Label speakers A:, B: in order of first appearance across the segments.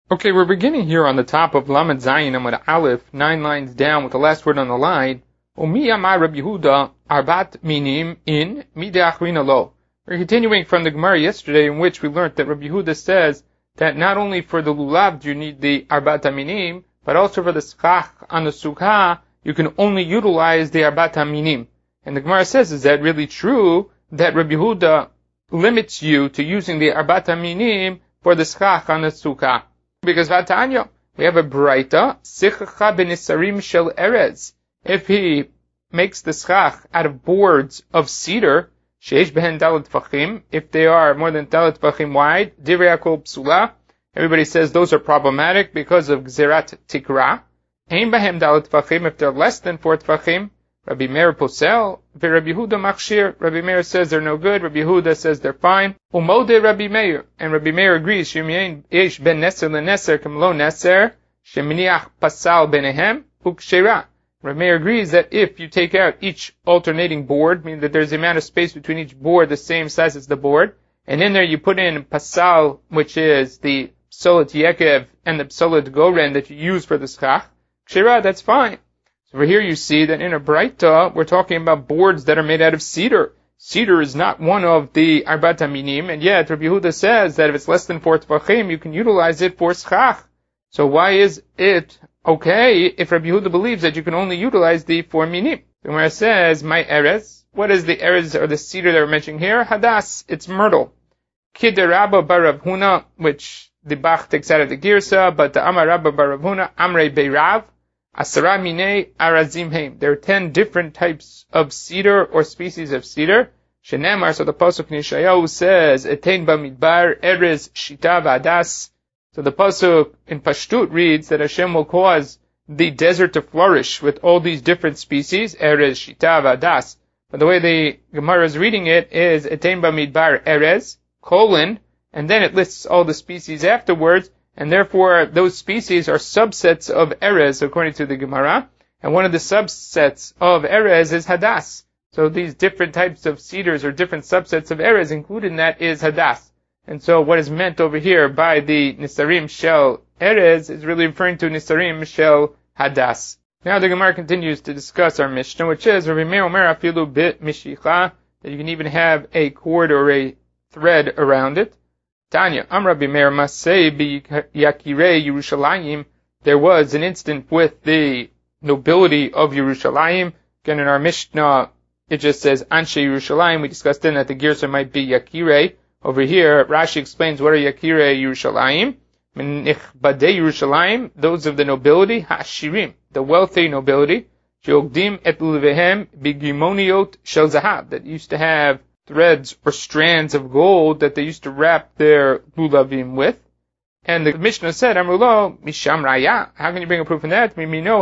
A: Okay, we're beginning here on the top of Lamed Zayin Amud Aleph, 9 lines down with the last word on the line. Umi Amar Rabbi Yehuda Arbat Minim in Mideachrina Lo. We're continuing from the Gemara yesterday, in which we learned that Rabbi Yehuda says that not only for the lulav do you need the Arbat Minim, but also for the schach on the sukkah, you can only utilize the Arbat Minim. And the Gemara says, is that really true that Rabbi Yehuda limits you to using the Arbat Minim for the schach on the sukkah? Because Vatanya, we have a Braita, Sichacha benisarim shel erez. If he makes the schach out of boards of cedar, sheish behen dalet tfachim, if they are more than dalet tfachim wide, divrei hakol psula, everybody says those are problematic because of gzerat tikra. Ein behem dalet tfachim, if they're less than 4 tfachim, Rabbi Meir posel, Rabbi Yehuda machshir, Rabbi Meir says they're no good, Rabbi Yehuda says they're fine. Umode Rabbi Meir, and Rabbi Meir agrees, Shemyein yesh ben neser leneser kem lo neser, sheminiach pasal benehem, ukshera. Rabbi Meir agrees that if you take out each alternating board, meaning that there's the amount of space between each board the same size as the board, and in there you put in pasal, which is the psolat yekev and the psolat goren that you use for the schach, kshera, that's fine. Over here you see that in a Braita, we're talking about boards that are made out of cedar. Cedar is not one of the Arbat Minim, and yet Rabbi Yehuda says that if it's less than 4 tefachim, you can utilize it for schach. So why is it okay if Rabbi Yehuda believes that you can only utilize the 4 minim? The Gemara says, my erez. What is the erez or the cedar that we're mentioning here? Hadas, it's myrtle. Kiderabba bar Rav Huna, which the Bach takes out of the Girsa, but the Amar Rabba bar Rav Huna, Amrei beirav. Asara minei arazim heim. There are 10 different types of cedar or species of cedar. Shenemar, so the pasuk in Yeshayahu says, Etein bamidbar erez shita v'adas. So the pasuk in Pashtut reads that Hashem will cause the desert to flourish with all these different species, erez shita v'adas. But the way the Gemara is reading it is Etein bamidbar erez, and then it lists all the species afterwards. And therefore, those species are subsets of erez, according to the Gemara. And one of the subsets of erez is hadas. So these different types of cedars or different subsets of erez, included in that is hadas. And so what is meant over here by the nisarim shel erez is really referring to nisarim shel hadas. Now the Gemara continues to discuss our Mishnah, which is Rabbi Meir Omer afilu bit mishicha, that you can even have a cord or a thread around it. Tanya, Rabbi Meir Masei Yakirei Yerushalayim. There was an instant with the nobility of Yerushalayim. Again, in our Mishnah, it just says Anshe Yerushalayim. We discussed then that the Girsa might be Yakirei. Over here, Rashi explains what are Yakirei Yerushalayim. Nichbadei Yerushalayim, those of the nobility, Hashirim, the wealthy nobility. Sheogdim et luvehem bigimoniot shel zahav, that used to have threads or strands of gold that they used to wrap their lulavim with. And the Mishnah said, Amrulo, Misham Raya, how can you bring a proof in that?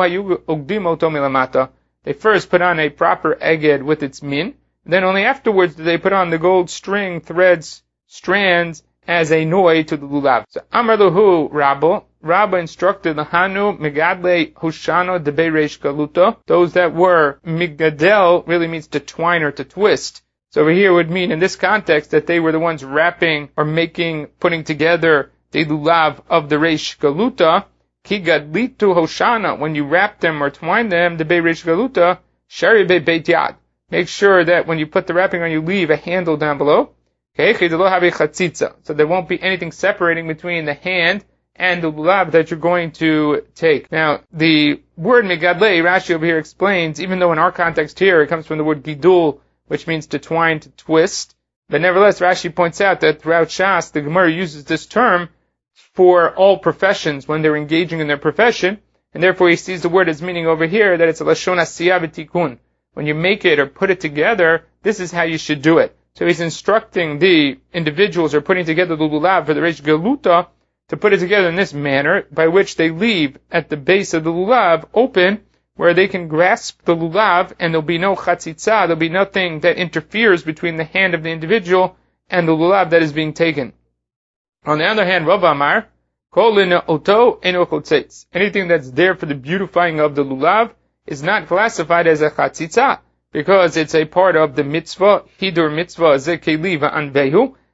A: They first put on a proper eged with its min, then only afterwards did they put on the gold string, threads, strands, as a noi to the lulav. So Amarluhu Rabba instructed the Hanu Megadle Hushano Debe Reish Galuto. Those that were Migadel really means to twine or to twist. So over here would mean in this context that they were the ones wrapping or putting together the lulav of the Reish Galuta. Ki gadlitu hoshana, when you wrap them or twine them, the Bei Reish Galuta, shari be beit yad. Make sure that when you put the wrapping on, you leave a handle down below. So there won't be anything separating between the hand and the lulav that you're going to take. Now, the word megadle, Rashi over here explains, even though in our context here it comes from the word gidul, which means to twine, to twist. But nevertheless, Rashi points out that throughout Shas, the Gemara uses this term for all professions when they're engaging in their profession, and therefore he sees the word as meaning over here that it's a lashon asiyah v'tikun. When you make it or put it together, this is how you should do it. So he's instructing the individuals who are putting together the lulav for the Reish Galuta to put it together in this manner, by which they leave at the base of the lulav open, where they can grasp the lulav, and there'll be no chatzitza, there'll be nothing that interferes between the hand of the individual and the lulav that is being taken. On the other hand, Rav Amar, kol oto eno chotzetz. Anything that's there for the beautifying of the lulav is not classified as a chatzitza, because it's a part of the mitzvah, hidur mitzvah, ze keli va'anvehu,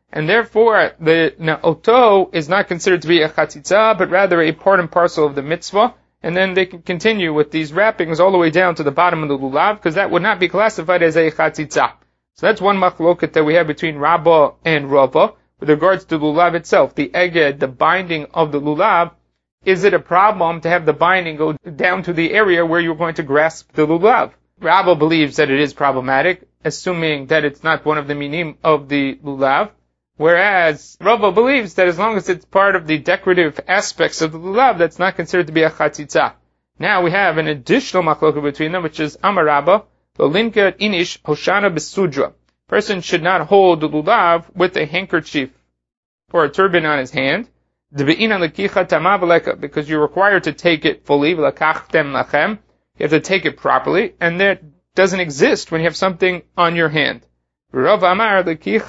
A: and therefore the na'oto is not considered to be a chatzitza, but rather a part and parcel of the mitzvah, and then they can continue with these wrappings all the way down to the bottom of the lulav, because that would not be classified as a chatzitza. So that's one machloket that we have between Rabbah and Rava with regards to the lulav itself, the eged, the binding of the lulav. Is it a problem to have the binding go down to the area where you're going to grasp the lulav? Rabbah believes that it is problematic, assuming that it's not one of the minim of the lulav, whereas Rava believes that as long as it's part of the decorative aspects of the lulav, that's not considered to be a chatzitza. Now we have an additional machloket between them, which is Amar Rabbah, Lolinka inish hoshana besudra. Person should not hold the lulav with a handkerchief or a turban on his hand, because you're required to take it fully. You have to take it properly, and that doesn't exist when you have something on your hand. Rava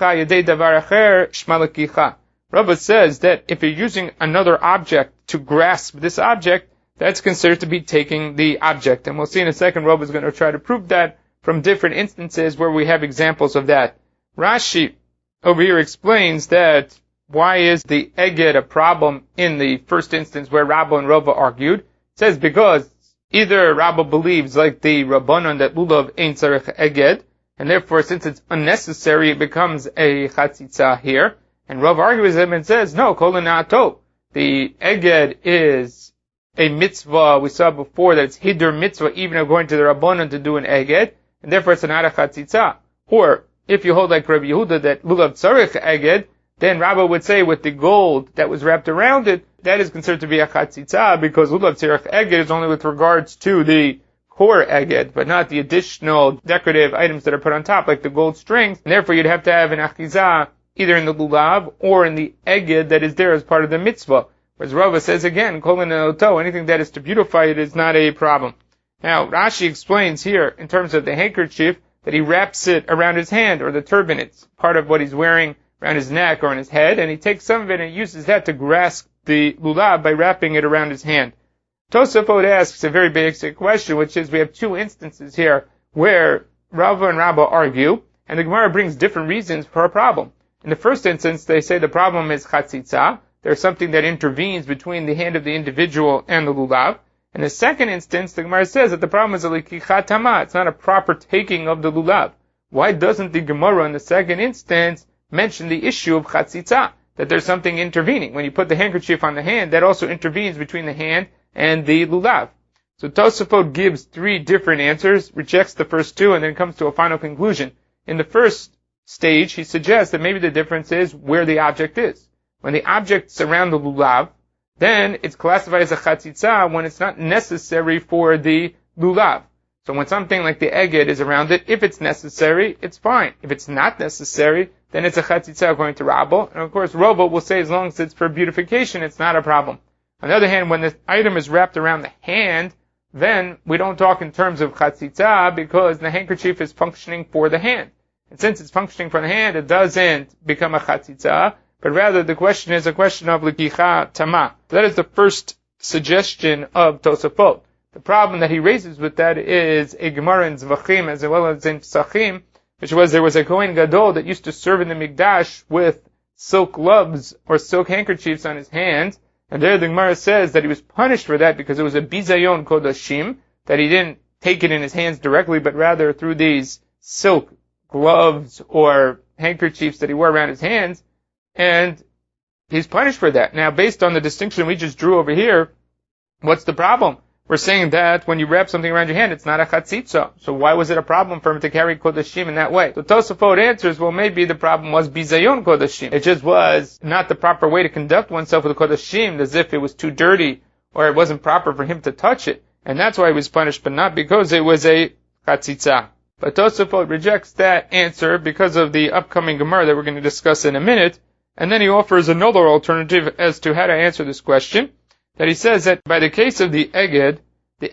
A: says that if you're using another object to grasp this object, that's considered to be taking the object. And we'll see in a second, Rava is going to try to prove that from different instances where we have examples of that. Rashi over here explains that why is the eged a problem in the first instance where Rabbah and Rava argued? It says because either Rabbah believes, like the Rabbanon, that lulav ain't tzarech eged, and therefore since it's unnecessary it becomes a chatzitza here, and Rava argues with him and says, no, kol na'ato. The eged is a mitzvah. We saw before that it's hidur mitzvah even according to the Rabbanon to do an eged, and therefore it's not a chatzitza. Or, if you hold like Rabbi Yehuda that lulav tzarech eged, then Rabbah would say with the gold that was wrapped around it, that is considered to be a chatzitza, because lulav tzarech eged is only with regards to the core eged, but not the additional decorative items that are put on top, like the gold strings. And therefore you'd have to have an achizah either in the lulav or in the eged that is there as part of the mitzvah. Whereas Rava says again, kol na'oto, anything that is to beautify it is not a problem. Now, Rashi explains here, in terms of the handkerchief, that he wraps it around his hand, or the turban. It's part of what he's wearing around his neck or on his head, and he takes some of it and uses that to grasp the lulav by wrapping it around his hand. Tosafot asks a very basic question, which is we have two instances here where Rava and Rabbah argue, and the Gemara brings different reasons for a problem. In the first instance, they say the problem is chatzitza. There's something that intervenes between the hand of the individual and the lulav. In the second instance, the Gemara says that the problem is a likichat tama. It's not a proper taking of the lulav. Why doesn't the Gemara in the second instance mention the issue of chatzitza, that there's something intervening? When you put the handkerchief on the hand, that also intervenes between the hand and the lulav. So Tosafot gives three different answers, rejects the first two, and then comes to a final conclusion. In the first stage, he suggests that maybe the difference is where the object is. When the object's around the lulav, then it's classified as a chatzitza when it's not necessary for the lulav. So when something like the eged is around it, if it's necessary, it's fine. If it's not necessary, then it's a chatzitza according to Rabbah. And of course, Rava will say as long as it's for beautification, it's not a problem. On the other hand, when the item is wrapped around the hand, then we don't talk in terms of chatzitza because the handkerchief is functioning for the hand. And since it's functioning for the hand, it doesn't become a chatzitza, but rather the question is a question of likicha tama. That is the first suggestion of Tosafot. The problem that he raises with that is a Gemara in Zvachim as well as in Psachim, which was there was a Kohen Gadol that used to serve in the Mikdash with silk gloves or silk handkerchiefs on his hands, and there the Gemara says that he was punished for that because it was a bizayon kodashim, that he didn't take it in his hands directly, but rather through these silk gloves or handkerchiefs that he wore around his hands, and he's punished for that. Now, based on the distinction we just drew over here, what's the problem? We're saying that when you wrap something around your hand, it's not a chatzitza. So why was it a problem for him to carry kodashim in that way? So Tosafot answers, well, maybe the problem was bizayon kodashim. It just was not the proper way to conduct oneself with kodashim, as if it was too dirty or it wasn't proper for him to touch it. And that's why he was punished, but not because it was a chatzitza. But Tosafot rejects that answer because of the upcoming Gemara that we're going to discuss in a minute. And then he offers another alternative as to how to answer this question, that he says that by the case of the eged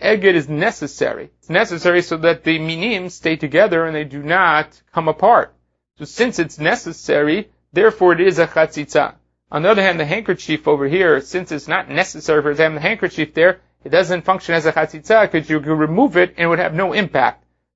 A: is necessary. It's necessary so that the minim stay together and they do not come apart. So since it's necessary, therefore it is a chatzitza. On the other hand, the handkerchief over here, since it's not necessary for it to have the handkerchief there, it doesn't function as a chatzitza because you can remove it and it would have no impact.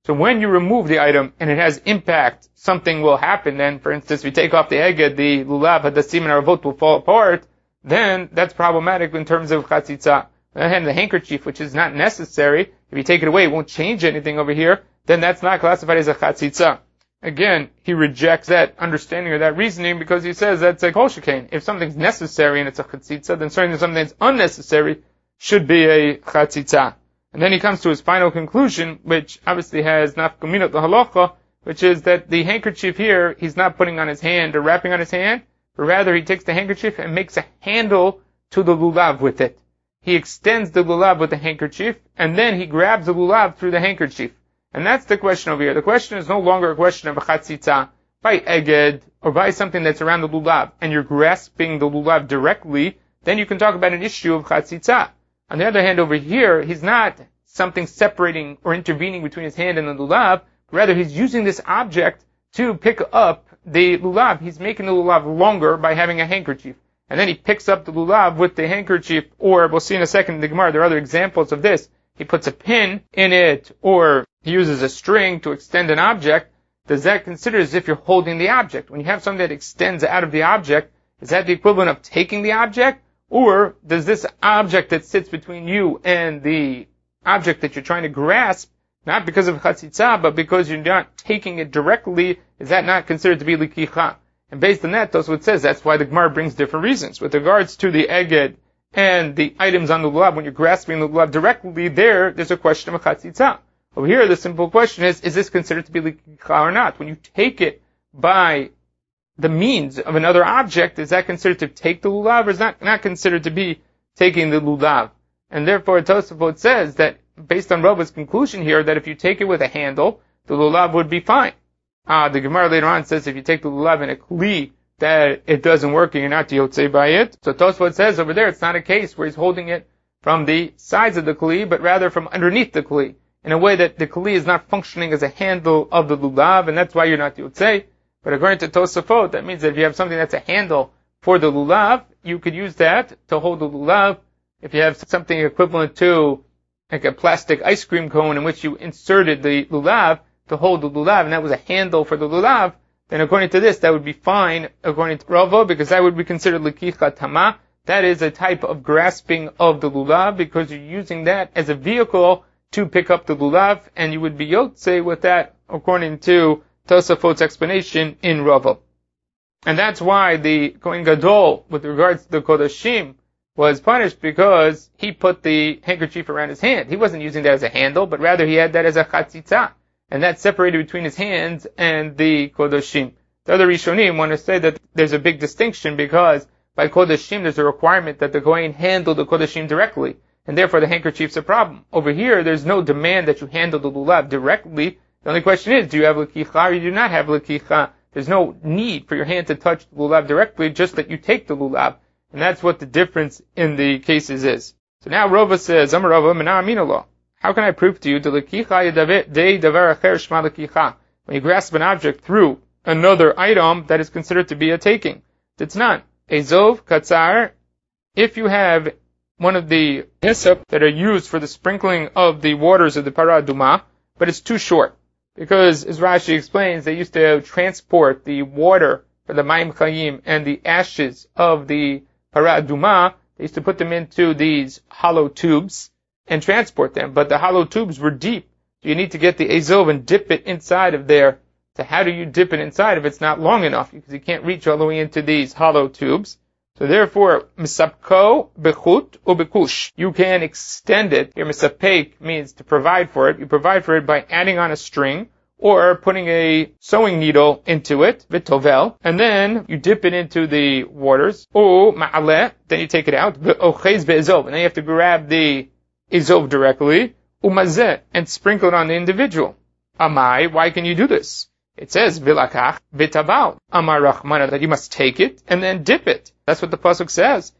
A: So when you remove the item and it has impact, something will happen. Then, for instance, if you take off the eged, the lulav, hadassim, and aravot will fall apart. Then that's problematic in terms of chatzitza. And the handkerchief, which is not necessary, if you take it away, it won't change anything over here. Then that's not classified as a chatzitza. Again, he rejects that understanding or that reasoning because he says that's a kol shekain. If something's necessary and it's a chatzitza, then certainly something that's unnecessary should be a chatzitza. And then he comes to his final conclusion, which obviously has nafkaminot lahalacha, which is that the handkerchief here, he's not putting on his hand or wrapping on his hand, but rather he takes the handkerchief and makes a handle to the lulav with it. He extends the lulav with the handkerchief, and then he grabs the lulav through the handkerchief. And that's the question over here. The question is no longer a question of a chatzitza by eged or by something that's around the lulav, and you're grasping the lulav directly, then you can talk about an issue of chatzitza. On the other hand, over here, he's not something separating or intervening between his hand and the lulav. Rather, he's using this object to pick up the lulav. He's making the lulav longer by having a handkerchief. And then he picks up the lulav with the handkerchief, or we'll see in a second in the Gemara, there are other examples of this. He puts a pin in it, or he uses a string to extend an object. Does that consider as if you're holding the object? When you have something that extends out of the object, is that the equivalent of taking the object? Or does this object that sits between you and the object that you're trying to grasp, not because of chatzitza, but because you're not taking it directly, is that not considered to be likicha? And based on that, Tosfot says that's why the Gemara brings different reasons. With regards to the eged and the items on the lulav, when you're grasping the lulav directly, there's a question of chatzitza. Over here, the simple question is this considered to be likicha or not? When you take it by the means of another object, is that considered to take the lulav, or is not considered to be taking the lulav? And therefore, Tosfot says that, based on Rava's conclusion here, that if you take it with a handle, the lulav would be fine. The Gemara later on says if you take the lulav in a kli, that it doesn't work and you're not yotzei by it. So Tosfot says over there, it's not a case where he's holding it from the sides of the kli, but rather from underneath the kli, in a way that the kli is not functioning as a handle of the lulav, and that's why you're not yotzei. But according to Tosafot, that means that if you have something that's a handle for the lulav, you could use that to hold the lulav. If you have something equivalent to like a plastic ice cream cone in which you inserted the lulav to hold the lulav, and that was a handle for the lulav, then according to this, that would be fine, according to Rava, because that would be considered likicha tama. That is a type of grasping of the lulav, because you're using that as a vehicle to pick up the lulav, and you would be yotzei with that, according to Tosafot's explanation in Rava. And that's why the Kohen Gadol, with regards to the Kodashim, was punished because he put the handkerchief around his hand. He wasn't using that as a handle, but rather he had that as a chatzitza. And that separated between his hands and the Kodashim. The other Rishonim want to say that there's a big distinction because by Kodashim there's a requirement that the Kohen handle the Kodashim directly. And therefore the handkerchief's a problem. Over here, there's no demand that you handle the lulav directly. The only question is, do you have likicha or you do not have likicha? There's no need for your hand to touch the lulav directly, just that you take the lulav. And that's what the difference in the cases is. So now Rava says, Amar Rava, Mina Aminallah. How can I prove to you the likicha de davar acher shma likicha? When you grasp an object through another item that is considered to be a taking. It's not. Ezov, katzar, if you have one of the hyssop that are used for the sprinkling of the waters of the parah aduma, but it's too short. Because, as Rashi explains, they used to transport the water for the Mayim Chayim and the ashes of the Parah Aduma. They used to put them into these hollow tubes and transport them. But the hollow tubes were deep. So you need to get the Ezov and dip it inside of there. So how do you dip it inside if it's not long enough? Because you can't reach all the way into these hollow tubes. So therefore, misapko bechut or bekush. You can extend it. Here, misapek means to provide for it. You provide for it by adding on a string or putting a sewing needle into it, vitovel, and then you dip it into the waters. Or ma'aleh, then you take it out. Ochez be'ezov, and then you have to grab the ezov directly. Umazeh, and sprinkle it on the individual. Amai, why can you do this? It says, vilakach v'tabal, amar rachmana, that you must take it and then dip it. That's what the pasuk says.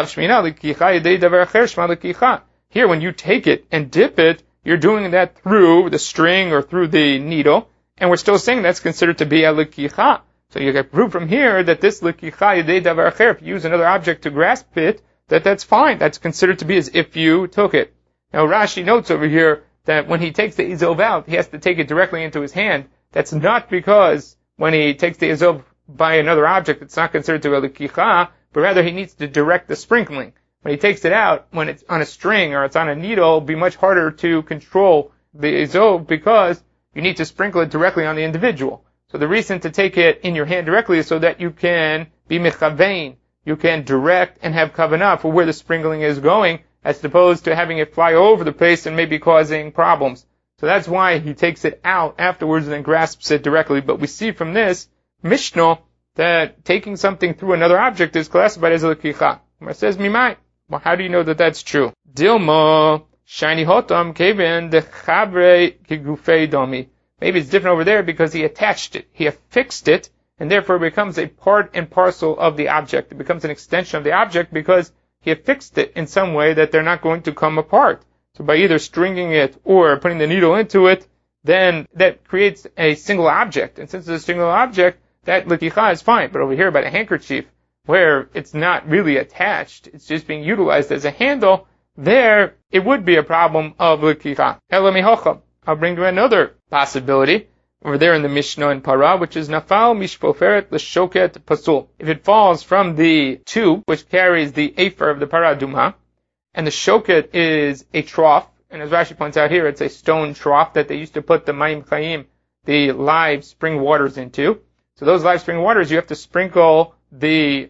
A: Here, when you take it and dip it, you're doing that through the string or through the needle, and we're still saying that's considered to be a likicha. So you can prove from here that this likicha yedei davar acher, if you use another object to grasp it, that's fine. That's considered to be as if you took it. Now Rashi notes over here that when he takes the izov out, he has to take it directly into his hand. That's not because when he takes the izov by another object, it's not considered to be a lekicha, but rather he needs to direct the sprinkling. When he takes it out, when it's on a string or it's on a needle, it'll be much harder to control the izov because you need to sprinkle it directly on the individual. So the reason to take it in your hand directly is so that you can be mechavein, you can direct and have kavanah for where the sprinkling is going, as opposed to having it fly over the place and maybe causing problems. So that's why he takes it out afterwards and then grasps it directly. But we see from this Mishnah that taking something through another object is classified as a lekicha. It says mimai. Well, how do you know that that's true? Dilma shiny hotam kevin de chabre kigufei domi. Maybe it's different over there because he attached it, he affixed it, and therefore it becomes a part and parcel of the object. It becomes an extension of the object because he affixed it in some way that they're not going to come apart. So by either stringing it or putting the needle into it, then that creates a single object. And since it's a single object, that lekicha is fine. But over here by the handkerchief, where it's not really attached, it's just being utilized as a handle, there it would be a problem of lekicha. Elamihocham. I'll bring you another possibility over there in the Mishnah in Para, which is nafal mishpoferet l'shoket pasul. If it falls from the tube which carries the afer of the para duma, and the shoket is a trough, and as Rashi points out here, it's a stone trough that they used to put the mayim chayim, the live spring waters into. So those live spring waters, you have to sprinkle the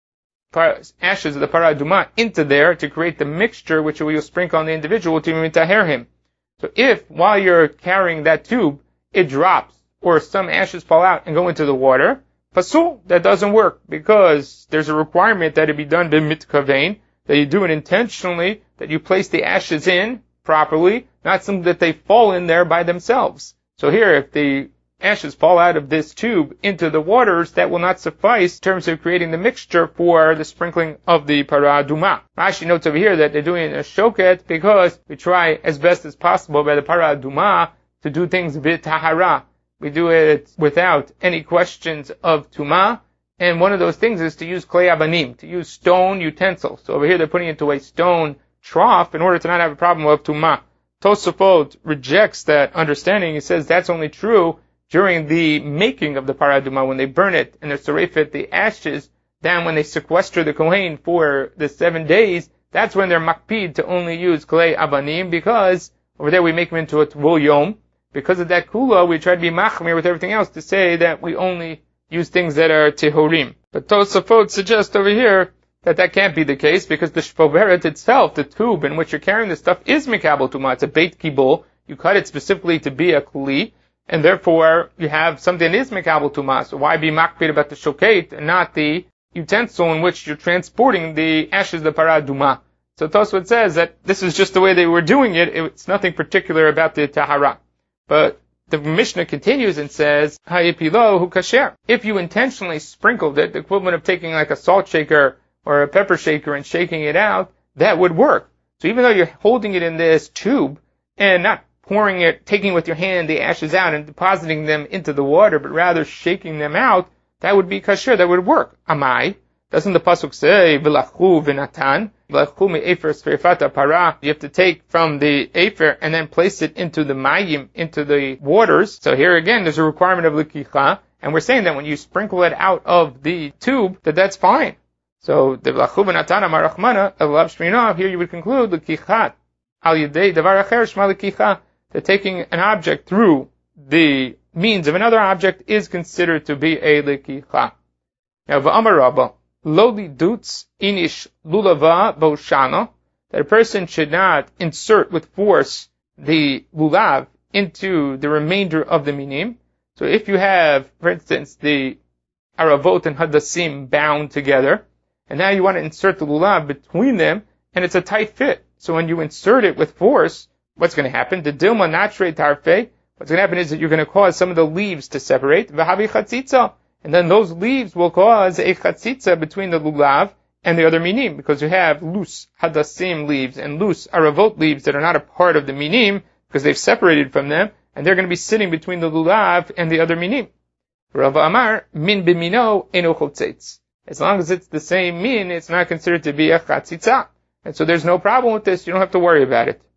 A: ashes of the para duma into there to create the mixture which you will sprinkle on the individual to mitaher him. So if, while you're carrying that tube, it drops, or some ashes fall out and go into the water, pasul, that doesn't work, because there's a requirement that it be done b'mitkavein, that you do it intentionally, that you place the ashes in properly, not something that they fall in there by themselves. So here, if the ashes fall out of this tube into the waters, that will not suffice in terms of creating the mixture for the sprinkling of the para duma. Rashi notes over here that they're doing a shoket because we try as best as possible by the para duma to do things b'tahara. We do it without any questions of tuma, and one of those things is to use klei abanim, to use stone utensils. So over here they're putting it into a stone trough in order to not have a problem of tuma. Tosafot rejects that understanding. He says that's only true during the making of the para duma, when they burn it and they sarefet the ashes, then when they sequester the kohen for the 7 days, that's when they're makpid to only use klei abanim, because over there we make them into a tvul yom. Because of that kula, we try to be machmir with everything else to say that we only use things that are tehorim. But Tosafot suggests over here that that can't be the case, because the shpoberet itself, the tube in which you're carrying the stuff, is mikabel tuma. It's a beit kibul. You cut it specifically to be a kli, and therefore you have something that is mikabel tuma. So why be makbid about the shoket and not the utensil in which you're transporting the ashes of the para duma? So Tosafot says that this is just the way they were doing it. It's nothing particular about the tahara. But the Mishnah continues and says, Hayipilo hu kasher. If you intentionally sprinkled it, the equivalent of taking like a salt shaker or a pepper shaker and shaking it out, that would work. So even though you're holding it in this tube and not pouring it, taking with your hand the ashes out and depositing them into the water, but rather shaking them out, that would be kasher, that would work. Amai. Doesn't the pasuk say, V'lachu v'natan? V'lachu me'efer sferifata para. You have to take from the efer and then place it into the mayim, into the waters. So here again, there's a requirement of lekicha, and we're saying that when you sprinkle it out of the tube, that's fine. So, the v'lachu v'natan amar Rachmana, elav shmina, here you would conclude, lekichat, al yedei davar acher shma lekicha, that taking an object through the means of another object is considered to be a lekicha. Now, v'amar Rabbah, Loli dutz inish lulava boshana, that a person should not insert with force the lulav into the remainder of the minim. So if you have, for instance, the aravot and hadassim bound together, and now you want to insert the lulav between them, and it's a tight fit. So when you insert it with force, what's going to happen? The dilma natre tarfe, what's going to happen is that you're going to cause some of the leaves to separate. V'havi chatzitza. And then those leaves will cause a chatzitza between the lulav and the other minim, because you have loose hadassim leaves and loose aravot leaves that are not a part of the minim, because they've separated from them, and they're going to be sitting between the lulav and the other minim. Rav Amar, min bimino eno chotzetz. As long as it's the same min, it's not considered to be a chatzitza. And so there's no problem with this, you don't have to worry about it.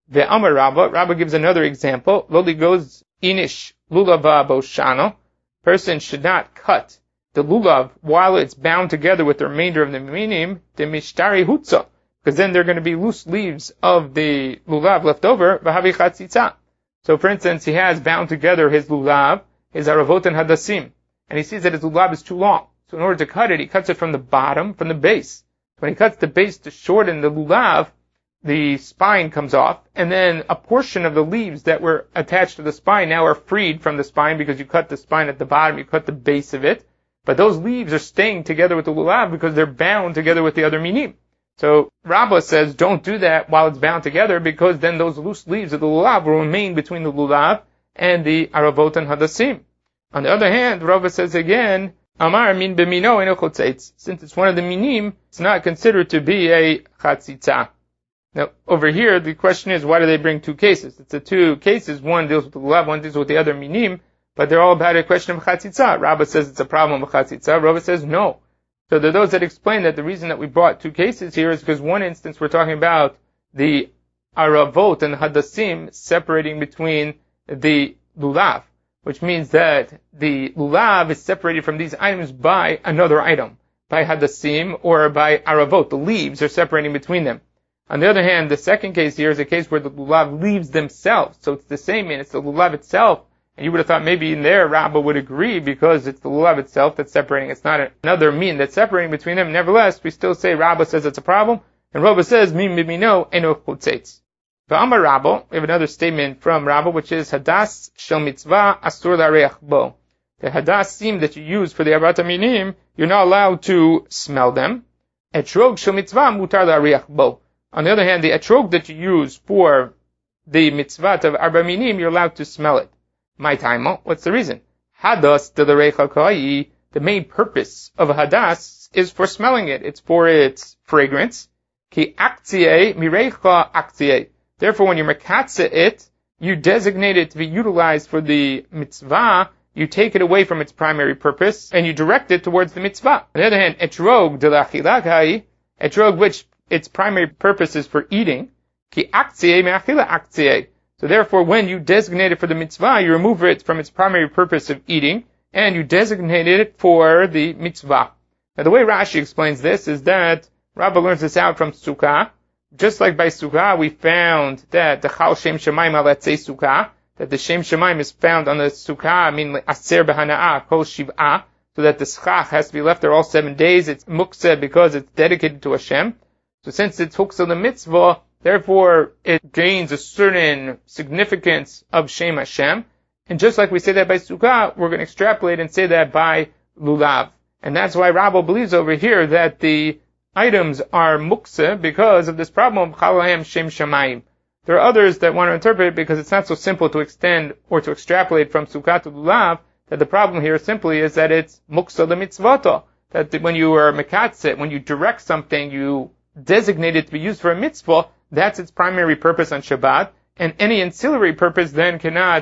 A: Ve'amar Rabba, Rabba gives another example. Loli goes inish lulava boshano. Person should not cut the lulav while it's bound together with the remainder of the minim, the mishtari hutza, because then there are going to be loose leaves of the lulav left over, v'havi chatzitza. So for instance, he has bound together his lulav, his aravot and hadassim, and he sees that his lulav is too long. So in order to cut it, he cuts it from the bottom, from the base. When he cuts the base to shorten the lulav, the spine comes off, and then a portion of the leaves that were attached to the spine now are freed from the spine because you cut the spine at the bottom, you cut the base of it. But those leaves are staying together with the lulav because they're bound together with the other minim. So Rabbah says don't do that while it's bound together, because then those loose leaves of the lulav will remain between the lulav and the aravot and hadassim. On the other hand, Rabbah says again, Amar min b'mino eno chotzetz. Since it's one of the minim, it's not considered to be a chatzitza. Now, over here, the question is, why do they bring two cases? It's the two cases. One deals with the lulav, one deals with the other minim, but they're all about a question of chatzitza. Rabbah says it's a problem of chatzitza. Rabbah says no. So there are those that explain that the reason that we brought two cases here is because one instance we're talking about the aravot and hadassim separating between the lulav, which means that the lulav is separated from these items by another item, by hadassim or by aravot. The leaves are separating between them. On the other hand, the second case here is a case where the lulav leaves themselves. So it's the same mean, it's the lulav itself. And you would have thought maybe in there Rabbah would agree because it's the lulav itself that's separating. It's not another mean that's separating between them. Nevertheless, we still say Rabbah says it's a problem. And Rabbah says, min b'mino eno chotzetz. V'amar Rabbah, we have another statement from Rabbah, which is, hadas shel mitzvah asur l'areach bo. The hadassim that you use for the avat minim, you're not allowed to smell them. Etrog shel mitzvah mutar l'areach bo. On the other hand, the etrog that you use for the mitzvah of arba minim, you're allowed to smell it. My time, what's the reason? Hadas de l'reicha kai, the main purpose of a hadas is for smelling it. It's for its fragrance. Ki aktie mireicha aktie. Therefore, when you mekatze it, you designate it to be utilized for the mitzvah, you take it away from its primary purpose, and you direct it towards the mitzvah. On the other hand, etrog de l'achila kai, etrog which its primary purpose is for eating, ki aktie me'achila aktie. So therefore, when you designate it for the mitzvah, you remove it from its primary purpose of eating, and you designate it for the mitzvah. Now the way Rashi explains this is that Rabbah learns this out from Sukkah. Just like by Sukkah, we found that the Chal Shem Shemaim Alatzei Sukkah, that the Shem Shemaim is found on the Sukkah, I mean, Aser B'Hana'ah, Kol Shiv'ah, so that the Schach has to be left there all 7 days. It's Mukseh because it's dedicated to Hashem. So since it's Hukseh the Mitzvah, therefore it gains a certain significance of Shem Hashem. And just like we say that by Sukkah, we're going to extrapolate and say that by Lulav. And that's why Rabbah believes over here that the items are muktzeh because of this problem of Chalahem Shem Shamayim. There are others that want to interpret it because it's not so simple to extend or to extrapolate from Sukkah to Lulav, that the problem here simply is that it's muktzeh l'mitzvato. That when you are mekatzeh, when you direct something, you designate it to be used for a mitzvah, that's its primary purpose on Shabbat, and any ancillary purpose then cannot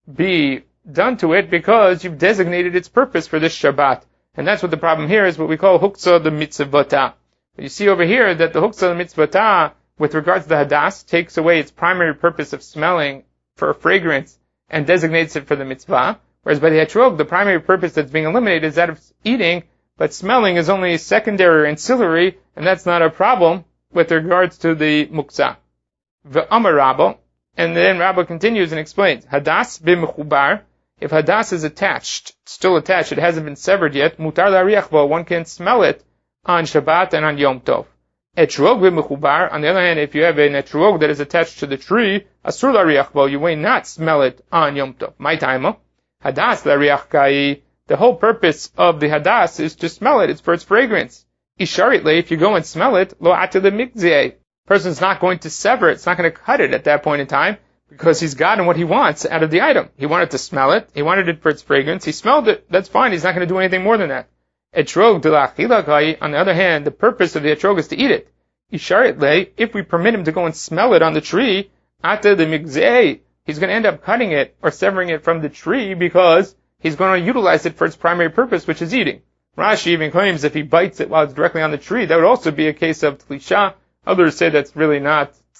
A: be done to it because you've designated its purpose for this Shabbat. And that's what the problem here is, what we call huksah the mitzvata. You see over here that the huksah the mitzvata, with regards to the hadas, takes away its primary purpose of smelling for a fragrance and designates it for the mitzvah, whereas by the etrog, the primary purpose that's being eliminated is that of eating, but smelling is only secondary or ancillary, and that's not a problem with regards to the muktzah. V'amar Rabbah, and then Rabbah continues and explains, hadas b'mechubar, if hadas is attached, still attached, it hasn't been severed yet, mutar la'ariach bo, one can smell it on Shabbat and on Yom Tov. Etrog b'mechubar, on the other hand, if you have an etrog that is attached to the tree, asur la'ariach bo, you may not smell it on Yom Tov. My time, hadas la'ariach kai, the whole purpose of the hadas is to smell it, it's for its fragrance. Isharitly, if you go and smell it, lo atil mikzeh, person's not going to sever it, it's not going to cut it at that point in time, because he's gotten what he wants out of the item. He wanted to smell it, he wanted it for its fragrance, he smelled it, that's fine, he's not going to do anything more than that. Etrog de l'achila kai, on the other hand, the purpose of the etrog is to eat it. Isharitly, if we permit him to go and smell it on the tree, atil mikzeh, he's going to end up cutting it or severing it from the tree because he's going to utilize it for its primary purpose, which is eating. Rashi even claims if he bites it while it's directly on the tree, that would also be a case of tlisha. Others say that's really not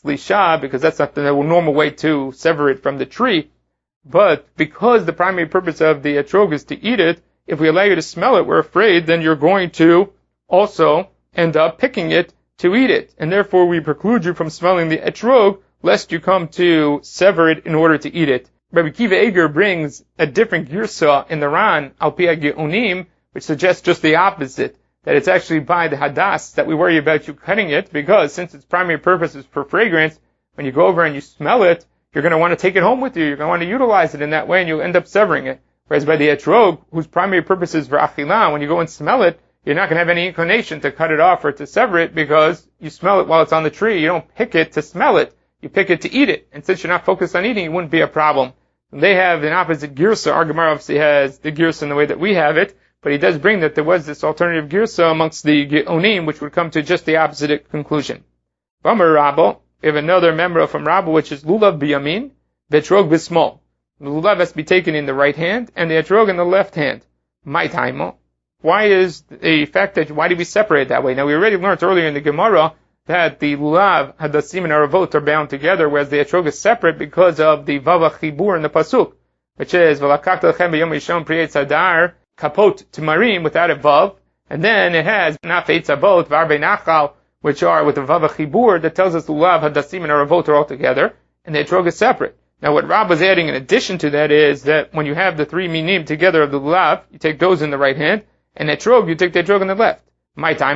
A: slisha, because that's not the normal way to sever it from the tree. But because the primary purpose of the etrog is to eat it, if we allow you to smell it, we're afraid then you're going to also end up picking it to eat it. And therefore we preclude you from smelling the etrog, lest you come to sever it in order to eat it. Rabbi Kiva Eger brings a different girsa in the Ran, Al Pi HaGeonim, which suggests just the opposite, that it's actually by the hadas that we worry about you cutting it, because since its primary purpose is for fragrance, when you go over and you smell it, you're going to want to take it home with you. You're going to want to utilize it in that way, and you'll end up severing it. Whereas by the etrog, whose primary purpose is for achilah, when you go and smell it, you're not going to have any inclination to cut it off or to sever it, because you smell it while it's on the tree. You don't pick it to smell it. You pick it to eat it. And since you're not focused on eating, it wouldn't be a problem. And they have an opposite girsa. Our Gemara obviously has the girsa in the way that we have it, but he does bring that there was this alternative girsa amongst the Geonim, which would come to just the opposite conclusion. V'amar Rabba, we have another member from Rabba, which is lulav biyamin, v'etrog b'smol. The lulav has to be taken in the right hand, and the etrog in the left hand. My taimo. Why is the fact that, why do we separate that way? Now we already learned earlier in the Gemara that the lulav, hadassim, and aravot are bound together, whereas the etrog is separate because of the vava chibur in the pasuk, which is v'lakach lechem b'yom rishon pri etz hadar kapot tamarim without a vav, and then it has naf etz avot v'arbe nachal, which are with the vava chibur that tells us lulav, hadassim, and aravot are all together, and the etrog is separate. Now what Rab was adding in addition to that is that when you have the three minim together of the lulav, you take those in the right hand, and etrog, you take the etrog in the left. My time,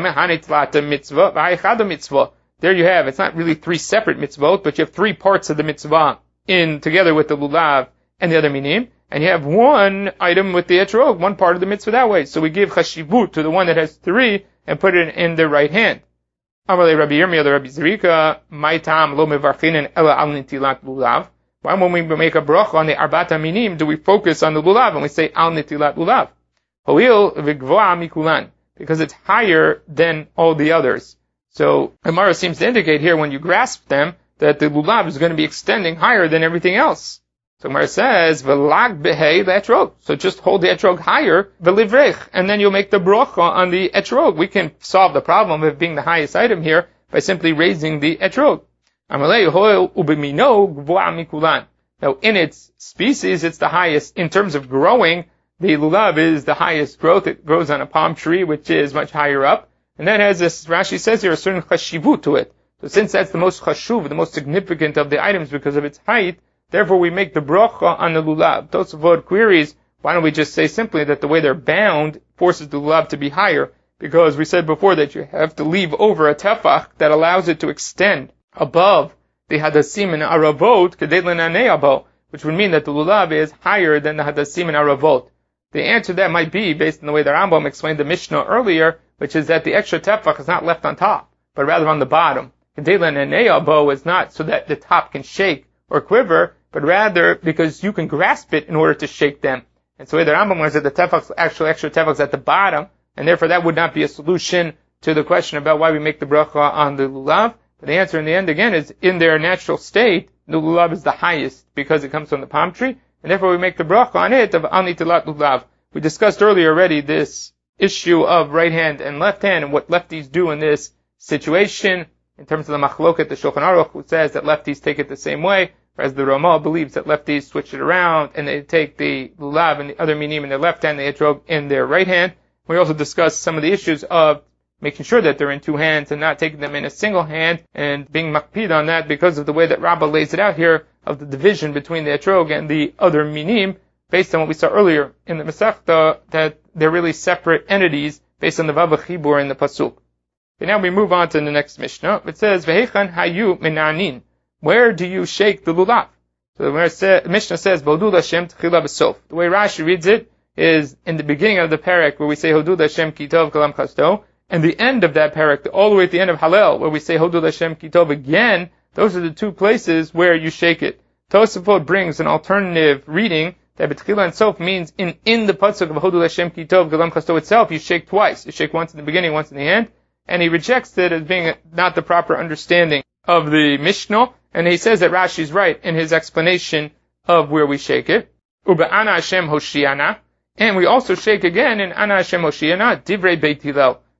A: mitzvah. There you have, it's not really three separate mitzvot, but you have three parts of the mitzvah in together with the lulav and the other minim, and you have one item with the etrog, one part of the mitzvah that way. So we give chashivut to the one that has three and put it in the right hand. Amalei Rabbi Yirmiyah, the Rabbi Zerika, my tam lo mevarchinen ela al nitilat lulav. Why when we make a bracha on the arbata minim do we focus on the lulav and we say al nitilat lulav? Hoil v'gvoa mikulan, because it's higher than all the others. So Gemara seems to indicate here when you grasp them that the lulav is going to be extending higher than everything else. So Gemara says v'lag behei le'etrog. So just hold the etrog higher v'livrech, and then you'll make the bracha on the etrog. We can solve the problem of being the highest item here by simply raising the etrog. Amalei hoil ubimino gvoa mikulan. Now in its species, it's the highest in terms of growing. The lulav is the highest growth. It grows on a palm tree, which is much higher up. And that has this, Rashi says here, a certain chashivut to it. So since that's the most chashuv, the most significant of the items because of its height, therefore we make the bracha on the lulav. Tosafot queries, why don't we just say simply that the way they're bound forces the lulav to be higher? Because we said before that you have to leave over a tefach that allows it to extend above the hadassim and aravot, kedei l'nanei abo, which would mean that the lulav is higher than the hadassim and aravot. The answer to that might be, based on the way the Rambam explained the Mishnah earlier, which is that the extra tefach is not left on top, but rather on the bottom. Kedei l'nanei abo is not so that the top can shake or quiver, but rather because you can grasp it in order to shake them. And so the way the Rambam was that the tefach, actual extra tefach is at the bottom, and therefore that would not be a solution to the question about why we make the bracha on the lulav. But the answer in the end again is in their natural state, the lulav is the highest because it comes from the palm tree, and therefore we make the bracha on it of al nitilat lulav. We discussed earlier already this issue of right hand and left hand and what lefties do in this situation. In terms of the machloket, the Shulchan Aruch, who says that lefties take it the same way, whereas the Ramah believes that lefties switch it around and they take the lulav and the other minim in their left hand, the etrog in their right hand. We also discussed some of the issues of making sure that they're in two hands and not taking them in a single hand and being makpid on that because of the way that Rabbah lays it out here of the division between the etrog and the other minim, based on what we saw earlier in the Masechta, that they're really separate entities based on the Vava Chibur in the Pasuk. Okay, now we move on to the next Mishnah. It says, Vehechan hayu menanin. Where do you shake the lulav? So the Mishnah says, Bodul Hashem tchila v'sof. The way Rashi reads it is in the beginning of the parak where we say, Hodul Hashem kitov kalam chasto, and the end of that parak, all the way at the end of Hallel, where we say, Hodul Hashem kitov again. Those are the two places where you shake it. Tosafot brings an alternative reading that B'tchila and Sof means in the pasuk of Hodul Hashem kitov kalam chasto itself, you shake twice. You shake once in the beginning, once in the end. And he rejects it as being not the proper understanding of the Mishnah, and he says that Rashi's right in his explanation of where we shake it. Uba Ana Hashem Hoshiana, and we also shake again in Ana Hashem Hoshiana, Divrei Beit Hillel.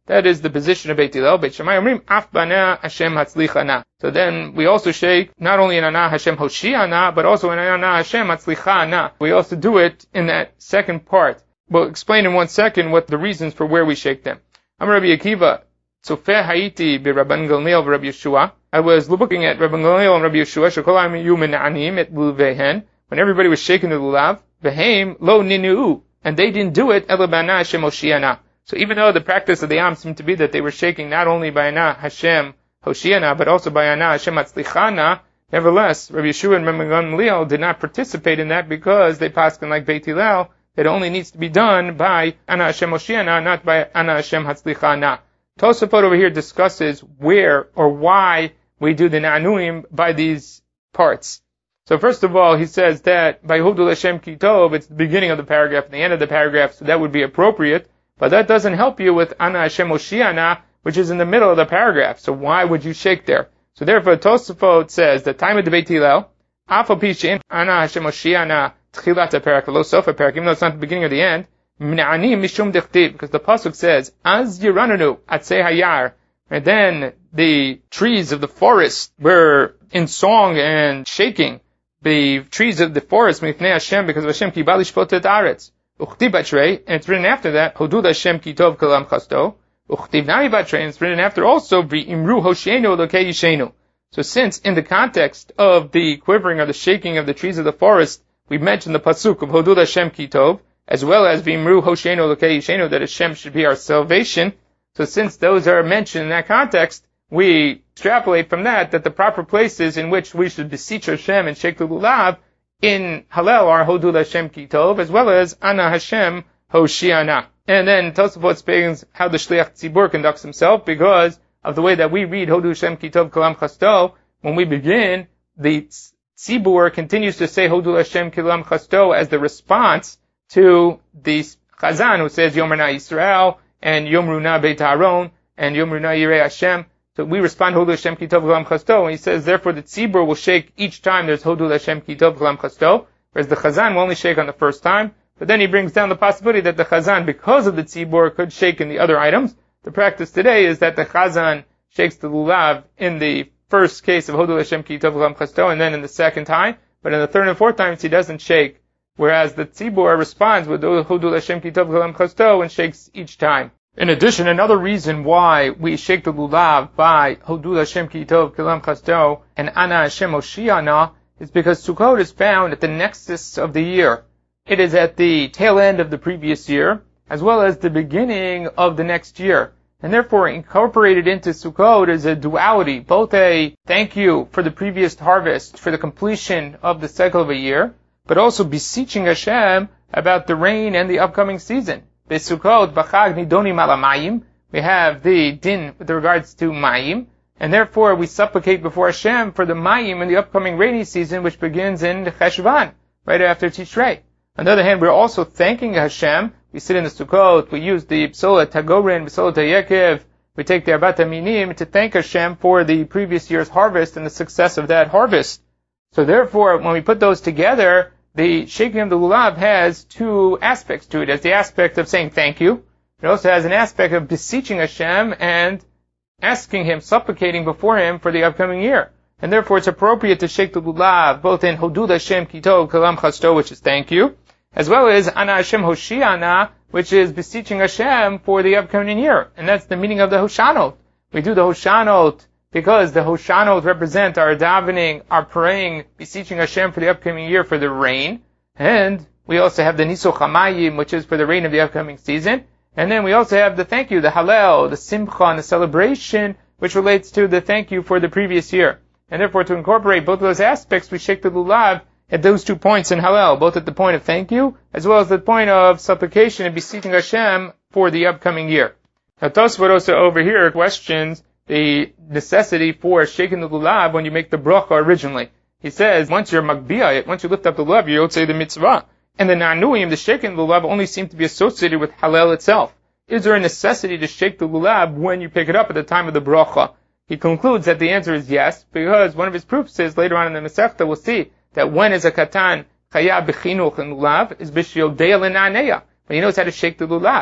A: That is the position of Beit Hillel. Beit Shammai omrim af bana Hashem hatzlichana. So then we also shake not only in ana Hashem hoshiana, but also in ana Hashem hatzlichana. We also do it in that second part. We'll explain in 1 second what the reasons for where we shake them. I'm Rabbi Akiva. Tzofeh haiti bi Rabban Gamliel v'Rabbi Yeshua. I was looking at Rabban Gamliel and Rabbi Yeshua. Shekol ha'ayu mena'anim et lulvehen. When everybody was shaking the lulav, v'heim lo ninu, and they didn't do it ela b'ana Hashem hoshiana. So even though the practice of the Am seemed to be that they were shaking not only by ana Hashem hoshiana, but also by ana Hashem hatzlichana, nevertheless, Rabbi Yeshua and Rabban Gamliel did not participate in that because they paskin like Beit Hillel, that it only needs to be done by ana Hashem hoshiana, not by ana Hashem hatzlichana. Tosafot over here discusses where or why we do the na'anuim by these parts. So first of all, he says that by Hudu L'Shem Kitov, it's the beginning of the paragraph and the end of the paragraph, so that would be appropriate. But that doesn't help you with Ana Hashem Hoshiana, which is in the middle of the paragraph. So why would you shake there? So therefore, Tosafot says the time of the Beit Hillel, Afal Pi She'en Ana Hashem Hoshiana Tchilat HaPerak Lo Sof HaPerak, even though it's not the beginning or the end, M'na'anim Mishum Dechtiv, because the pasuk says, Az Yirananu Atzei Hayar, and then the trees of the forest were in song and shaking. The trees of the forest, Mifnei Hashem, because of Hashem Ki Ba Lishpot Et Haaretz. Uchtiv Batrei, and it's written after that, Hodud Hashem Ki Tov Kalam Chasto. Uchtiv Nami Batrei, and it's written after also, V'imru Hosheinu Lokei Yishenu. So since in the context of the quivering or the shaking of the trees of the forest, we mentioned the pasuk of Hodud Hashem Ki Tov, as well as V'imru Hosheinu Lokei Yishenu, that Hashem should be our salvation. So since those are mentioned in that context, we extrapolate from that the proper places in which we should beseech Hashem and shake the lulav in Hallel are Hodul Hashem Ki Tov, as well as Ana Hashem Hoshiana. And then Tosafot explains how the Shliach Tzibur conducts himself because of the way that we read Hodul Hashem Ki Tov Kalam Chasto. When we begin, the Tzibur continues to say Hodul Hashem Kalam Chasto as the response to the Chazan who says Yom Runa Yisrael and Yom Runa Beit Aaron and Yom Runa Yirei Hashem. So we respond Hodul Hashem Ki Tov Kalam Chasto, and he says therefore the Tzibur will shake each time there's Hodul Hashem Ki Tov Kalam Chasto, whereas the Chazan will only shake on the first time. But then he brings down the possibility that the Chazan, because of the Tzibur, could shake in the other items. The practice today is that the Chazan shakes the lulav in the first case of Hodul Hashem Ki Tov Kalam Chasto, and then in the second time. But in the third and fourth times he doesn't shake, whereas the Tzibur responds with Hodul Hashem Ki Tov Kalam Chasto and shakes each time. In addition, another reason why we shake the lulav by Hodul Hashem Ki Tov Kalam Chasto and Ana Hashem Hoshiana is because Sukkot is found at the nexus of the year. It is at the tail end of the previous year, as well as the beginning of the next year. And therefore, incorporated into Sukkot is a duality, both a thank you for the previous harvest, for the completion of the cycle of a year, but also beseeching Hashem about the rain and the upcoming season. Besukot b'chag nidonim ala mayim. We have the din with regards to mayim, and therefore we supplicate before Hashem for the mayim in the upcoming rainy season, which begins in Cheshvan, right after Tishrei. On the other hand, we're also thanking Hashem. We sit in the Sukkot, we use the Psolat Hagorin, Psolat Hayekev, we take the Arbat Aminim to thank Hashem for the previous year's harvest and the success of that harvest. So therefore, when we put those together, the shaking of the lulav has two aspects to it. It has the aspect of saying thank you. It also has an aspect of beseeching Hashem and asking Him, supplicating before Him for the upcoming year. And therefore it's appropriate to shake the lulav both in Hodul Hashem Ki Tov Kalam Chasto, which is thank you, as well as Ana Hashem Hoshiana, which is beseeching Hashem for the upcoming year. And that's the meaning of the Hoshanot. We do the Hoshanot because the Hoshanot represent our davening, our praying, beseeching Hashem for the upcoming year for the rain. And we also have the Nisuch HaMayim, which is for the rain of the upcoming season. And then we also have the thank you, the Hallel, the Simcha, and the celebration, which relates to the thank you for the previous year. And therefore, to incorporate both of those aspects, we shake the lulav at those 2 points in Hallel, both at the point of thank you, as well as the point of supplication and beseeching Hashem for the upcoming year. Now, Tosfot also over here questions the necessity for shaking the lulav when you make the bracha originally. He says, once you're magbiah, once you lift up the lulav, you'll say the mitzvah. And the na'anuim, the shaking of the lulav, only seem to be associated with Hallel itself. Is there a necessity to shake the lulav when you pick it up at the time of the bracha? He concludes that the answer is yes, because one of his proofs is later on in the Masechta, we'll see that when is a katan chaya b'chinuch and lulav is b'shiyodea l'na'aneya, when he knows how to shake the lulav.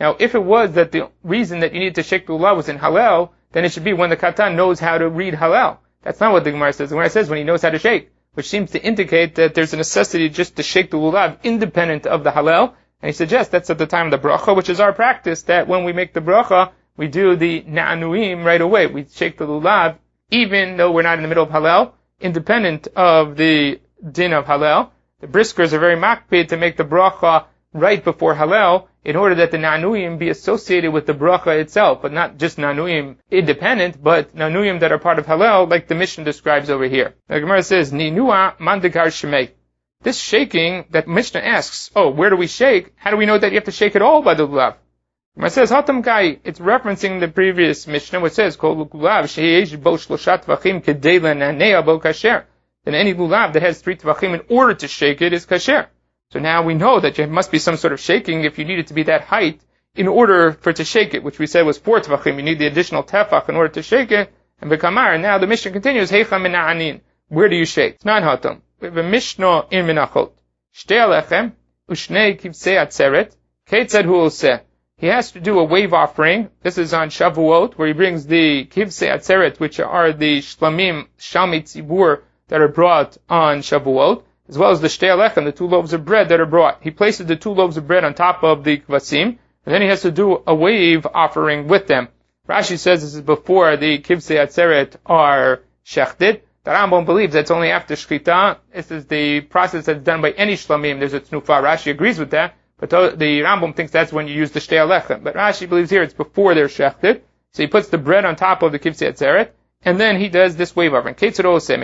A: Now, if it was that the reason that you need to shake the lulav was in Hallel, then it should be when the Katan knows how to read Hallel. That's not what the Gemara says. The Gemara says when he knows how to shake, which seems to indicate that there's a necessity just to shake the lulav independent of the Hallel. And he suggests that's at the time of the bracha, which is our practice, that when we make the bracha, we do the na'anuim right away. We shake the lulav, even though we're not in the middle of Hallel, independent of the din of Hallel. The briskers are very makpid to make the bracha right before Hallel, in order that the na'anuim be associated with the bracha itself, but not just na'anuim independent, but na'anuim that are part of Hallel, like the Mishnah describes over here. The Gemara says, Ninua mandikar shemei. This shaking that Mishnah asks, where do we shake? How do we know that you have to shake it all by the lulav? Gemara says, Hatam kai. It's referencing the previous Mishnah, which says, Kol lulav sheyesh bo shloshat tvachim kedei lananea bo kasher. Then any lulav that has 3 tvachim in order to shake it is kasher. So now we know that there must be some sort of shaking if you need it to be that height in order for it to shake it, which we said was 4 tvachim. You need the additional tefach in order to shake it. And bekamar. And now the Mishnah continues, Heicha mina'anin. Where do you shake? It's not hatam. We have a Mishnah in Menachot. Shtei alechem, ushnei kivsei atzeret, ketzad hu oseh. He has to do a wave offering. This is on Shavuot, where he brings the kivsei atzeret, which are the shlamim, shalmei tzibur, that are brought on Shavuot, as well as the shtei alechem, the 2 loaves of bread that are brought. He places the 2 loaves of bread on top of the kvasim, and then he has to do a wave offering with them. Rashi says this is before the kivsei atzeret are shechted. The Rambam believes that's only after shchita. This is the process that's done by any shlamim. There's a tnufa. Rashi agrees with that, but the Rambam thinks that's when you use the shtei alechem. But Rashi believes here it's before they're shechted. So he puts the bread on top of the kivsei atzeret, and then he does this wave offering. Places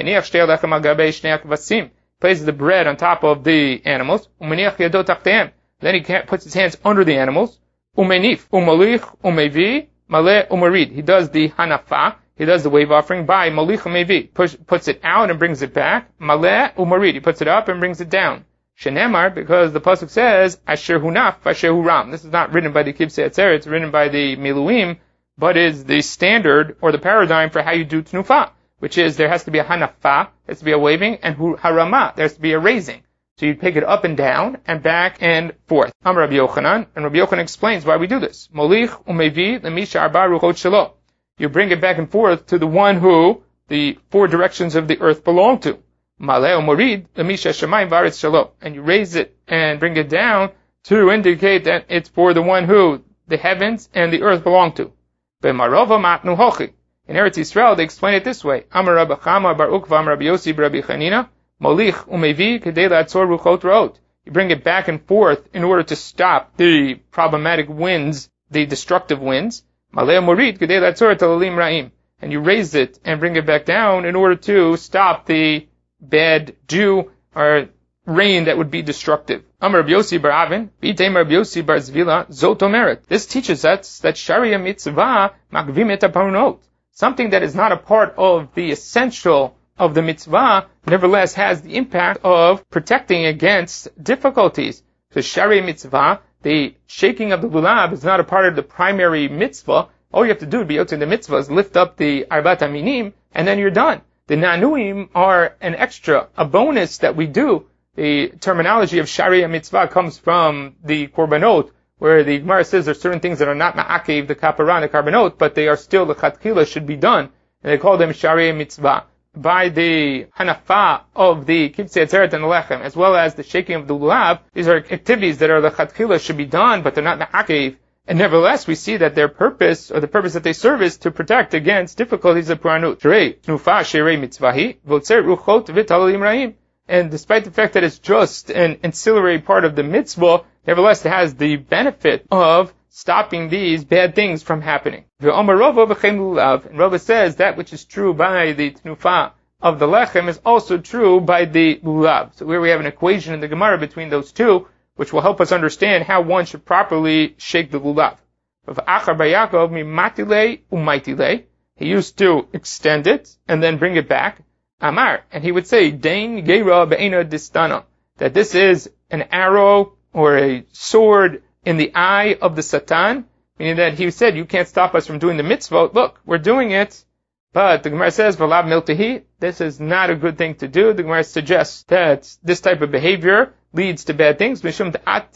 A: the bread on top of the animals. Then he puts his hands under the animals. He does the hanafa. He does the wave offering by malich umevi. Puts it out and brings it back. Maleh umarid. He puts it up and brings it down. Shenemar, because the pasuk says asher hunaf asher huram. This is not written by the kivsei atzeret. It's written by the miluim, but is the standard or the paradigm for how you do tnufa, which is there has to be a hanafa, there has to be a waving, and harama, there has to be a raising. So you pick it up and down and back and forth. Amar Rabbi Yochanan, and Rabbi Yochanan explains why we do this. Molich umevi lemisha arba ruchot shelo. You bring it back and forth to the one who the 4 directions of the earth belong to. Maleh umorid lemisha shamayim v'aretz shelo. And you raise it and bring it down to indicate that it's for the one who the heavens and the earth belong to. B'marova matnu hochi. In Eretz Yisrael, they explain it this way. Amar Rabbi Chama bar Ukva Amar Rabbi Yossi bar Rabbi Chanina, Molich umevi kedei la'atzor ruchot ra'ot. You bring it back and forth in order to stop the problematic winds, the destructive winds. Maleh morid kedei la'atzor talalim ra'im. And you raise it and bring it back down in order to stop the bad dew or rain that would be destructive. Amar Rabbi Yossi bar Avin, B'itei Rabbi Yossi bar Zvila, Zot omeret. This teaches us that Sharia mitzvah makvim et haparnot. Something that is not a part of the essential of the mitzvah, nevertheless has the impact of protecting against difficulties. So Sharia mitzvah, the shaking of the lulav, is not a part of the primary mitzvah. All you have to do to be out in the mitzvah is lift up the arbat aminim, and then you're done. The nanuim are an extra, a bonus that we do. The terminology of Sharia mitzvah comes from the korbanot, where the Gemara says there are certain things that are not ma'akev, the kapara and the karbanot, but they are still the chatchila, should be done, and they call them Sharia mitzvah. By the hanafa of the kivsei atzeret and the lechem, as well as the shaking of the lulav, these are activities that are the chatchila, should be done, but they're not ma'akev. And nevertheless, we see that their purpose, or the purpose that they serve, is to protect against difficulties of puranut. And despite the fact that it's just an ancillary part of the mitzvah, nevertheless it has the benefit of stopping these bad things from happening. And Rava says that which is true by the tnufa of the lechem is also true by the lulav. So here we have an equation in the Gemara between those two, which will help us understand how one should properly shake the lulav. He used to extend it and then bring it back. Amar, and he would say, Dain Geira Be'ena Distana, that this is an arrow or a sword in the eye of the Satan, meaning that he said, you can't stop us from doing the mitzvah. Look, we're doing it. But the Gemara says, V'lav miltahi, this is not a good thing to do. The Gemara suggests that this type of behavior leads to bad things. Mishum ta'ati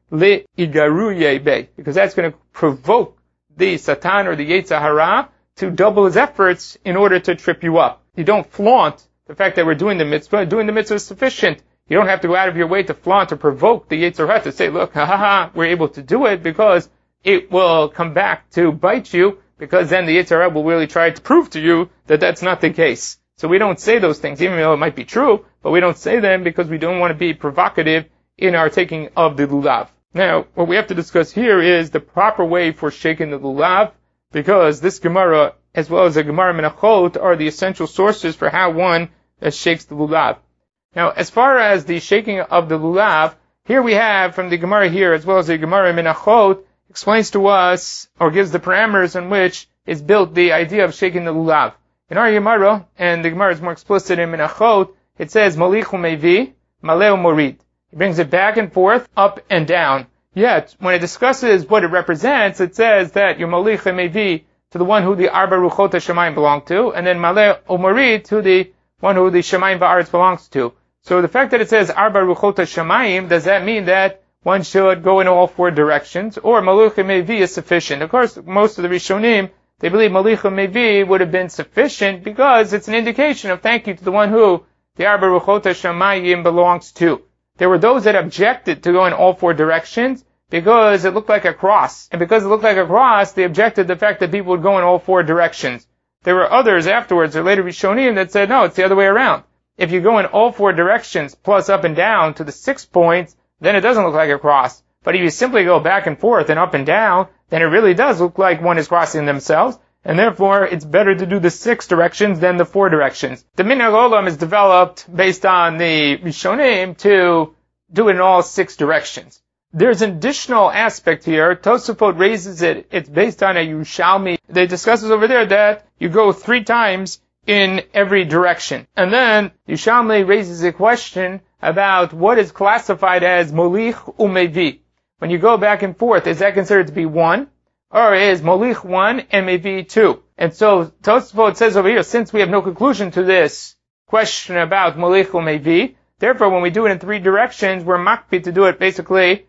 A: li igaru be, because that's going to provoke the Satan or the Yetzer Hara to double his efforts in order to trip you up. You don't flaunt the fact that we're doing the mitzvah. Doing the mitzvah is sufficient. You don't have to go out of your way to flaunt or provoke the Yetzer Hara to say, look, we're able to do it, because it will come back to bite you, because then the Yetzer Hara will really try to prove to you that that's not the case. So we don't say those things, even though it might be true, but we don't say them because we don't want to be provocative in our taking of the lulav. Now, what we have to discuss here is the proper way for shaking the lulav, because this Gemara, as well as the Gemara Menachot, are the essential sources for how one shakes the lulav. Now, as far as the shaking of the lulav, here we have from the Gemara here, as well as the Gemara Menachot, explains to us, or gives the parameters in which is built the idea of shaking the lulav. In our Gemara, and the Gemara is more explicit in Menachot, it says, Molichu mevi, maleu morid. It brings it back and forth, up and down. Yet, when it discusses what it represents, it says that your Molich mevi to the one who the Arba Ruchot HaShamayim belong to, and then Maleh Morid to the one who the Shamayim Va'aretz belongs to. So the fact that it says Arba Ruchot HaShamayim, does that mean that one should go in all four directions, or Molichu mevi is sufficient? Of course, most of the Rishonim, they believe Molichu mevi would have been sufficient because it's an indication of thank you to the one who the Arba Ruchot HaShamayim belongs to. There were those that objected to go in all four directions because it looked like a cross. And because it looked like a cross, they objected to the fact that people would go in all four directions. There were others afterwards, or later Rishonim, that said, no, it's the other way around. If you go in all four directions, plus up and down to the 6 points, then it doesn't look like a cross. But if you simply go back and forth and up and down, then it really does look like one is crossing themselves. And therefore, it's better to do the 6 directions than the 4 directions. The Minhag Olam is developed based on the Rishonim to do it in all 6 directions. There's an additional aspect here. Tosafot raises it. It's based on a Yerushalmi. They discusses over there that you go 3 times in every direction. And then Yerushalmi raises a question about what is classified as Molich Umevi. When you go back and forth, is that considered to be 1? Or is Molich 1 and Mevi 2? And so Tosafot says over here, since we have no conclusion to this question about Molich Umevi, therefore when we do it in 3 directions, we're makpi to do it basically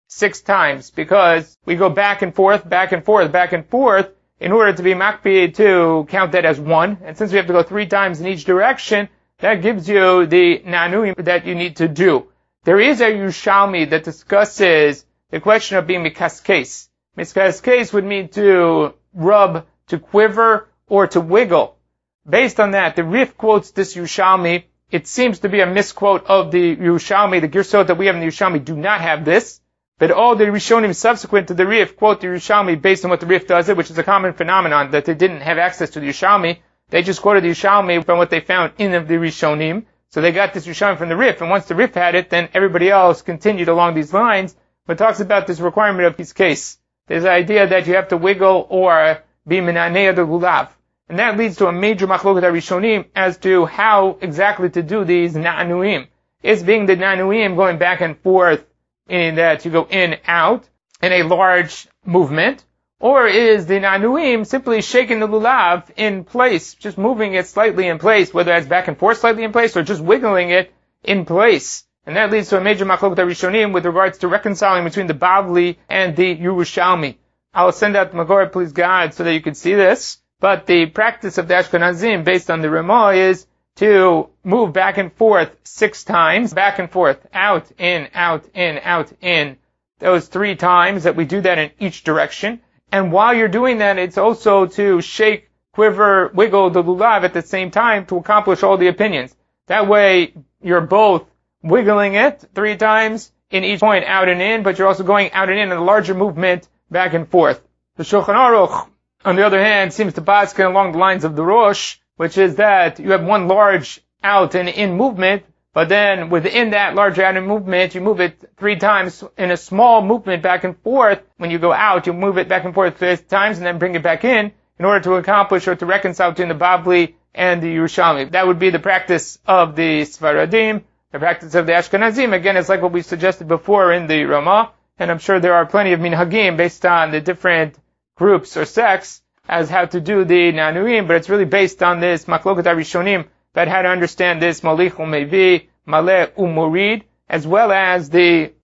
A: 6 times, because we go back and forth, back and forth, back and forth, in order to be makpi to count that as 1. And since we have to go 3 times in each direction, that gives you the nanuim that you need to do. There is a Yerushalmi that discusses the question of being mikaskes. Mikaskes would mean to rub, to quiver, or to wiggle. Based on that, the Rif quotes this Yerushalmi. It seems to be a misquote of the Yerushalmi. The Girsot that we have in the Yerushalmi do not have this. But all the Rishonim subsequent to the Rif quote the Yerushalmi based on what the Rif does it, which is a common phenomenon that they didn't have access to the Yerushalmi. They just quoted the Yerushalmi from what they found in the Rishonim. So they got this Yerushalmi from the Rif. And once the Rif had it, then everybody else continued along these lines. But talks about this requirement of his case. There's the idea that you have to wiggle or be minanei the lulav. And that leads to a major machloket Rishonim as to how exactly to do these na'anuim. Is being the na'anuim going back and forth in that you go in, out, in a large movement? Or is the na'anuim simply shaking the lulav in place, just moving it slightly in place, whether that's back and forth slightly in place or just wiggling it in place? And that leads to a major machloket Rishonim with regards to reconciling between the Bavli and the Yerushalmi. I'll send out the Magor, please God, so that you can see this. But the practice of the Ashkenazim, based on the Ramah, is to move back and forth 6 times, back and forth, out, in, out, in, out, in. Those 3 times that we do that in each direction. And while you're doing that, it's also to shake, quiver, wiggle the lulav at the same time to accomplish all the opinions. That way, you're both wiggling it 3 times in each point, out and in, but you're also going out and in a larger movement back and forth. The Shulchan Aruch, on the other hand, seems to paskin along the lines of the Rosh, which is that you have one large out and in movement, but then within that large out and movement, you move it 3 times in a small movement back and forth. When you go out, you move it back and forth 3 times and then bring it back in order to accomplish or to reconcile between the Bavli and the Yerushalmi. That would be the practice of the Sfaradim. The practice of the Ashkenazim, again, is like what we suggested before in the Ramah, and I'm sure there are plenty of minhagim based on the different groups or sects as how to do the nanuim, but it's really based on this machloket Rishonim about how to understand this Molich Umevi, Maleh Umorid, as well as the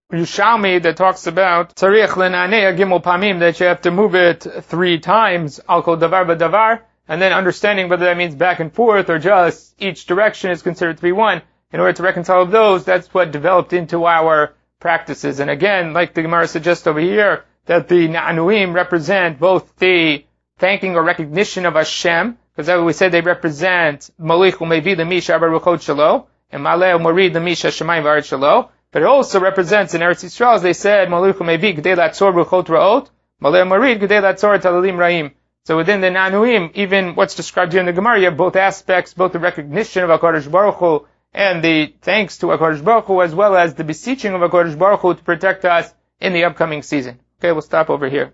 A: Yerushalmi that talks about Tzarich Lenanea Gimel Pamim, that you have to move it 3 times, Al Kol Davar B'Davar, and then understanding whether that means back and forth or just each direction is considered to be one. In order to reconcile those, that's what developed into our practices. And again, like the Gemara suggests over here, that the Na'anuim represent both the thanking or recognition of Hashem, because as we said they represent Malich U'Mevi L'Misha Baruchot Shalo, and Maleh U'Morid L'Misha Shemayim V'Aretz Shalo, but it also represents in Eretz Yisrael, as they said, Malich U'Mevi G'dei Latzor Baruchot Ra'ot, Maleh U'Morid G'dei Latzor Talalim Ra'im. So within the Na'anuim, even what's described here in the Gemara, you have both aspects, both the recognition of HaKadosh Baruch Hu and the thanks to HaKadosh Baruch Hu, as well as the beseeching of HaKadosh Baruch Hu to protect us in the upcoming season. Okay, we'll stop over here.